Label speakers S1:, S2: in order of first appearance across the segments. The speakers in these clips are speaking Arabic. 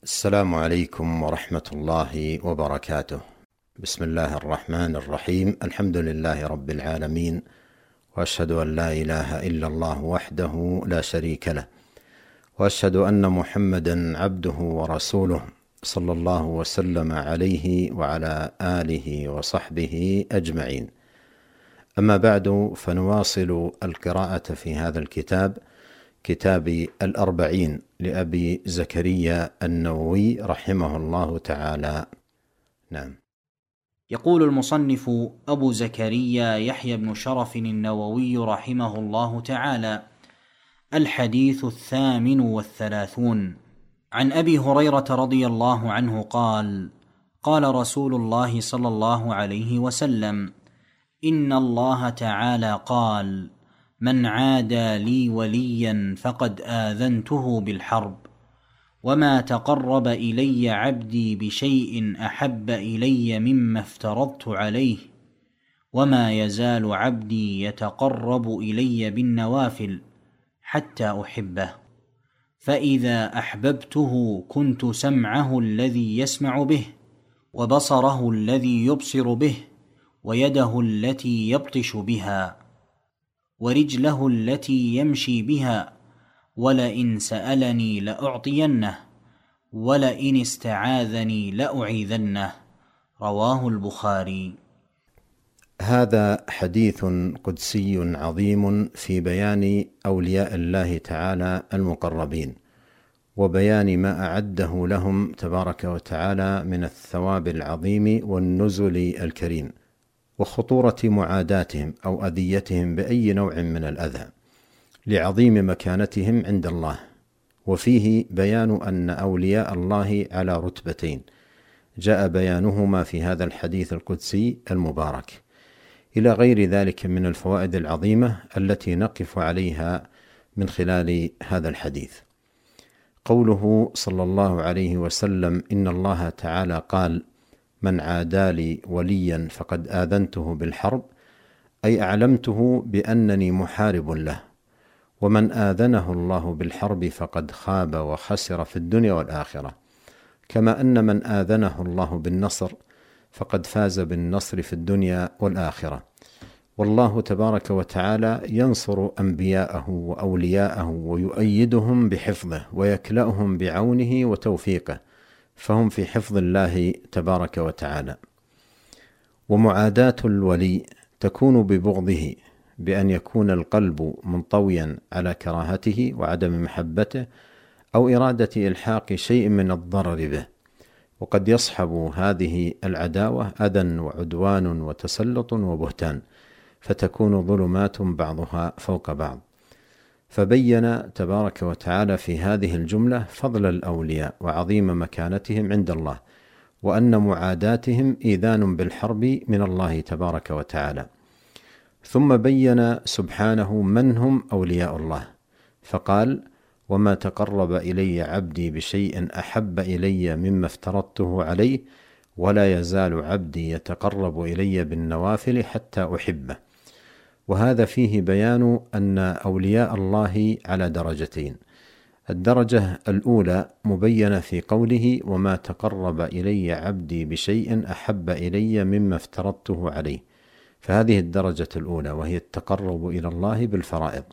S1: السلام عليكم ورحمة الله وبركاته. بسم الله الرحمن الرحيم. الحمد لله رب العالمين، وأشهد أن لا إله إلا الله وحده لا شريك له، وأشهد أن محمدا عبده ورسوله، صلى الله وسلم عليه وعلى آله وصحبه أجمعين. أما بعد، فنواصل القراءة في هذا الكتاب، كتاب الأربعين لأبي زكريا النووي رحمه الله تعالى. نعم.
S2: يقول المصنف أبو زكريا يحيى بن شرف النووي رحمه الله تعالى: الحديث 38 عن أبي هريرة رضي الله عنه قال: قال رسول الله صلى الله عليه وسلم: إن الله تعالى قال: من عادى لي وليا فقد آذنته بالحرب، وما تقرب إلي عبدي بشيء أحب إلي مما افترضت عليه، وما يزال عبدي يتقرب إلي بالنوافل حتى أحبه، فإذا أحببته كنت سمعه الذي يسمع به، وبصره الذي يبصر به، ويده التي يبطش بها، ورجله التي يمشي بها، ولئن سألني لأعطينه، ولئن استعاذني لأعيذنه. رواه البخاري.
S1: هذا حديث قدسي عظيم في بيان أولياء الله تعالى المقربين، وبيان ما أعده لهم تبارك وتعالى من الثواب العظيم والنزل الكريم، وخطورة معاداتهم أو أذيتهم بأي نوع من الأذى لعظيم مكانتهم عند الله. وفيه بيان أن أولياء الله على رتبتين جاء بيانهما في هذا الحديث القدسي المبارك، إلى غير ذلك من الفوائد العظيمة التي نقف عليها من خلال هذا الحديث. قوله صلى الله عليه وسلم: إن الله تعالى قال: من عادى لي وليا فقد آذنته بالحرب، أي أعلمته بأنني محارب له. ومن آذنه الله بالحرب فقد خاب وخسر في الدنيا والآخرة، كما أن من آذنه الله بالنصر فقد فاز بالنصر في الدنيا والآخرة. والله تبارك وتعالى ينصر أنبياءه وأولياءه ويؤيدهم بحفظه ويكلأهم بعونه وتوفيقه، فهم في حفظ الله تبارك وتعالى. ومعاداة الولي تكون ببغضه، بأن يكون القلب منطويا على كراهته وعدم محبته، أو إرادة إلحاق شيء من الضرر به. وقد يصحب هذه العداوة أذى وعدوان وتسلط وبهتان، فتكون ظلمات بعضها فوق بعض. فبين تبارك وتعالى في هذه الجملة فضل الأولياء وعظيم مكانتهم عند الله، وأن معاداتهم إيذان بالحرب من الله تبارك وتعالى. ثم بين سبحانه من هم أولياء الله، فقال: وما تقرب إلي عبدي بشيء أحب إلي مما افترضته عليه، ولا يزال عبدي يتقرب إلي بالنوافل حتى أحبه. وهذا فيه بيان أن أولياء الله على درجتين. الدرجة الأولى مبينة في قوله: وما تقرب إلي عبدي بشيء أحب إلي مما افترضته عليه، فهذه الدرجة الأولى، وهي التقرب إلى الله بالفرائض.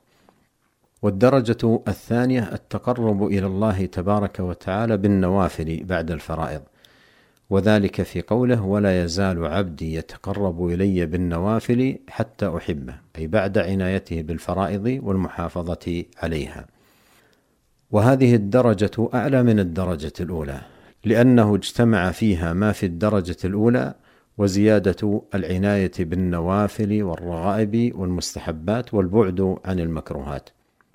S1: والدرجة الثانية التقرب إلى الله تبارك وتعالى بالنوافل بعد الفرائض، وذلك في قوله: ولا يزال عبدي يتقرب إلي بالنوافل حتى أحبه، أي بعد عنايته بالفرائض والمحافظة عليها. وهذه الدرجة أعلى من الدرجة الأولى، لأنه اجتمع فيها ما في الدرجة الأولى وزيادة العناية بالنوافل والرغائب والمستحبات والبعد عن المكروهات.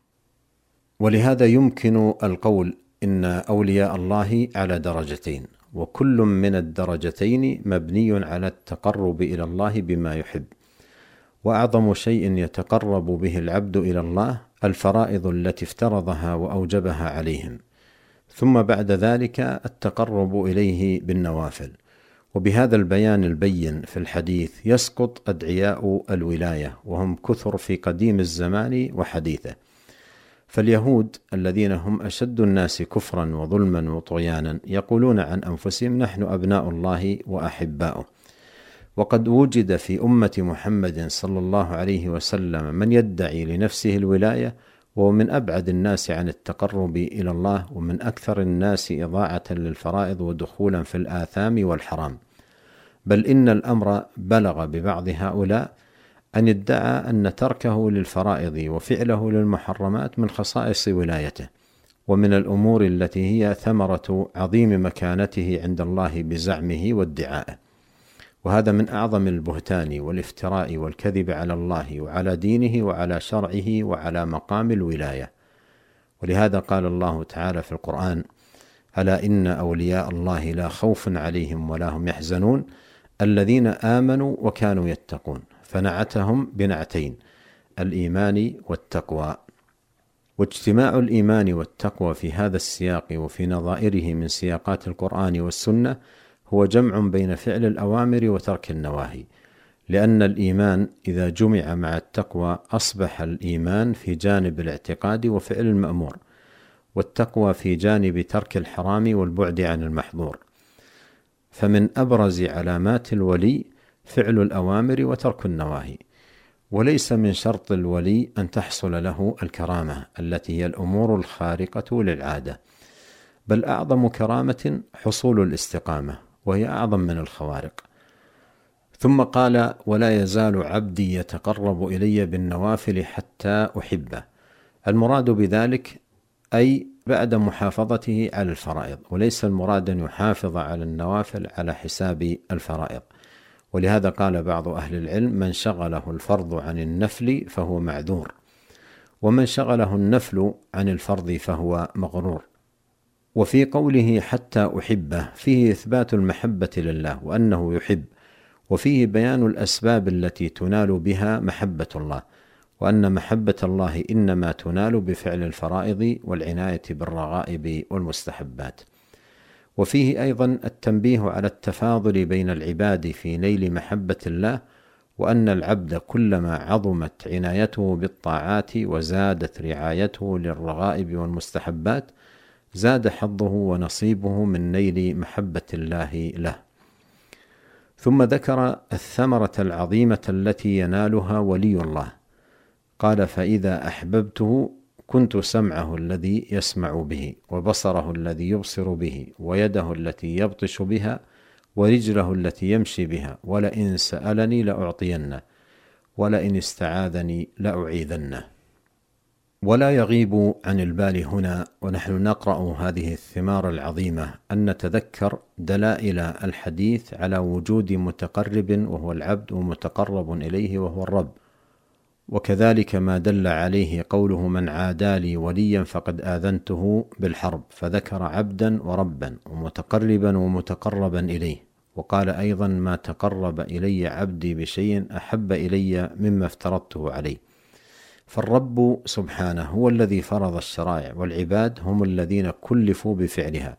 S1: ولهذا يمكن القول إن أولياء الله على درجتين، وكل من الدرجتين مبني على التقرب إلى الله بما يحب. وأعظم شيء يتقرب به العبد إلى الله الفرائض التي افترضها وأوجبها عليهم، ثم بعد ذلك التقرب إليه بالنوافل. وبهذا البيان البين في الحديث يسقط أدعياء الولاية، وهم كثر في قديم الزمان وحديثه، فاليهود الذين هم أشد الناس كفرا وظلما وطغيانا يقولون عن أنفسهم نحن أبناء الله وأحباؤه، وقد وجد في أمة محمد صلى الله عليه وسلم من يدعي لنفسه الولاية، وهو من أبعد الناس عن التقرب إلى الله، ومن أكثر الناس إضاعة للفرائض ودخولا في الآثام والحرام. بل إن الأمر بلغ ببعض هؤلاء أن ادعى أن تركه للفرائض وفعله للمحرمات من خصائص ولايته، ومن الأمور التي هي ثمرة عظيم مكانته عند الله بزعمه وادعائه. وهذا من أعظم البهتان والافتراء والكذب على الله وعلى دينه وعلى شرعه وعلى مقام الولاية. ولهذا قال الله تعالى في القرآن: ألا إن أولياء الله لا خوف عليهم ولا هم يحزنون الذين آمنوا وكانوا يتقون، فنعتهم بنعتين: الإيمان والتقوى. واجتماع الإيمان والتقوى في هذا السياق وفي نظائره من سياقات القرآن والسنة هو جمع بين فعل الأوامر وترك النواهي، لأن الإيمان إذا جمع مع التقوى أصبح الإيمان في جانب الاعتقاد وفعل المأمور، والتقوى في جانب ترك الحرام والبعد عن المحظور. فمن أبرز علامات الولي فعل الأوامر وترك النواهي. وليس من شرط الولي أن تحصل له الكرامة التي هي الأمور الخارقة للعادة، بل أعظم كرامة حصول الاستقامة، وهي أعظم من الخوارق. ثم قال: ولا يزال عبدي يتقرب إلي بالنوافل حتى أحبه. المراد بذلك أي بعد محافظته على الفرائض، وليس المراد أن يحافظ على النوافل على حساب الفرائض. ولهذا قال بعض أهل العلم: من شغله الفرض عن النفل فهو معذور، ومن شغله النفل عن الفرض فهو مغرور. وفي قوله حتى أحبه فيه إثبات المحبة لله وأنه يحب، وفيه بيان الأسباب التي تنال بها محبة الله، وأن محبة الله إنما تنال بفعل الفرائض والعناية بالرغائب والمستحبات. وفيه أيضا التنبيه على التفاضل بين العباد في نيل محبة الله، وأن العبد كلما عظمت عنايته بالطاعات وزادت رعايته للرغائب والمستحبات زاد حظه ونصيبه من نيل محبة الله له. ثم ذكر الثمرة العظيمة التي ينالها ولي الله، قال: فإذا أحببته كنت سمعه الذي يسمع به، وبصره الذي يبصر به، ويده التي يبطش بها، ورجله التي يمشي بها، ولئن سألني لأعطينه، ولئن استعاذني لأعيذنه. ولا يغيب عن البال هنا ونحن نقرأ هذه الثمار العظيمة أن نتذكر دلائل الحديث على وجود متقرب وهو العبد، ومتقرب إليه وهو الرب، وكذلك ما دل عليه قوله: من عادى لي وليا فقد آذنته بالحرب، فذكر عبدا وربا ومتقربا ومتقربا إليه، وقال أيضا: ما تقرب إلي عبدي بشيء أحب إلي مما افترضته عليه. فالرب سبحانه هو الذي فرض الشرائع، والعباد هم الذين كلفوا بفعلها،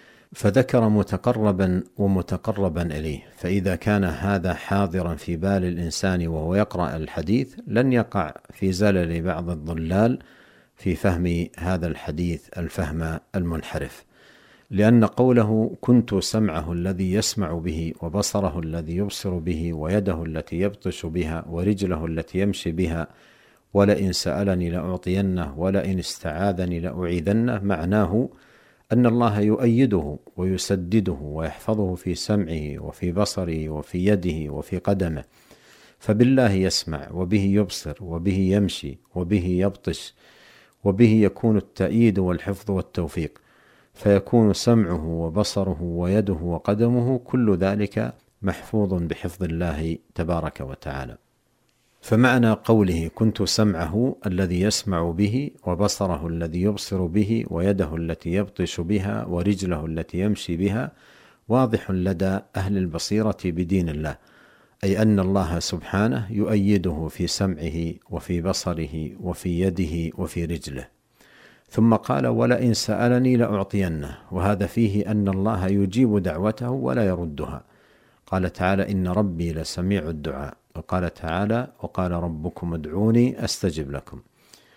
S1: فذكر متقربا ومتقربا إليه. فإذا كان هذا حاضرا في بال الإنسان وهو يقرأ الحديث لن يقع في زلل بعض الضلال في فهم هذا الحديث الفهم المنحرف، لأن قوله: كنت سمعه الذي يسمع به، وبصره الذي يبصر به، ويده التي يبطش بها، ورجله التي يمشي بها، ولئن سألني لأعطينه، ولئن استعاذني لأعيذنه، معناه أن الله يؤيده ويسدده ويحفظه في سمعه وفي بصره وفي يده وفي قدمه، فبالله يسمع، وبه يبصر، وبه يمشي، وبه يبطش، وبه يكون التأييد والحفظ والتوفيق، فيكون سمعه وبصره ويده وقدمه كل ذلك محفوظ بحفظ الله تبارك وتعالى. فمعنى قوله: كنت سمعه الذي يسمع به، وبصره الذي يبصر به، ويده التي يبطش بها، ورجله التي يمشي بها، واضح لدى أهل البصيرة بدين الله، أي أن الله سبحانه يؤيده في سمعه وفي بصره وفي يده وفي رجله. ثم قال: ولئن سألني لأعطينه، وهذا فيه أن الله يجيب دعوته ولا يردها. قال تعالى: إن ربي لسميع الدعاء. وقال تعالى: وقال ربكم ادعوني أستجب لكم.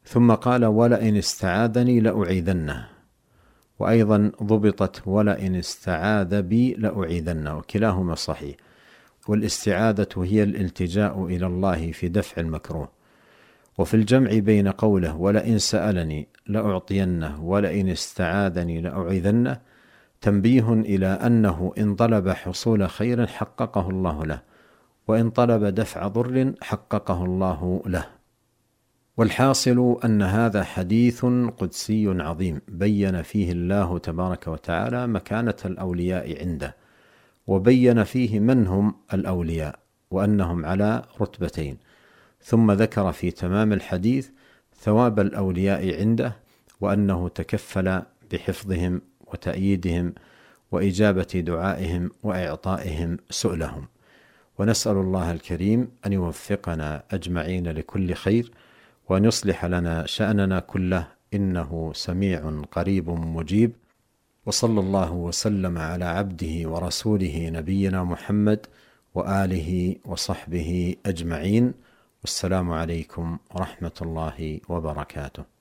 S1: ثم قال ولئن استعاذني لأعيذنه، وأيضا ضبطت ولئن استعاذ بي لأعيذنه، وكلاهما صحيح. والاستعاذة هي الالتجاء إلى الله في دفع المكروه. وفي الجمع بين قوله ولئن سألني لأعطينه ولئن استعاذني لأعيذنه تنبيه إلى أنه إن طلب حصول خير حققه الله له، وإن طلب دفع ضر حققه الله له. والحاصل أن هذا حديث قدسي عظيم بين فيه الله تبارك وتعالى مكانة الأولياء عنده، وبين فيه من هم الأولياء وأنهم على رتبتين، ثم ذكر في تمام الحديث ثواب الأولياء عنده، وأنه تكفل بحفظهم وتأييدهم وإجابة دعائهم وإعطائهم سؤلهم. ونسأل الله الكريم أن يوفقنا أجمعين لكل خير، وأن يصلح لنا شأننا كله، إنه سميع قريب مجيب. وصلى الله وسلم على عبده ورسوله نبينا محمد وآله وصحبه أجمعين، والسلام عليكم ورحمة الله وبركاته.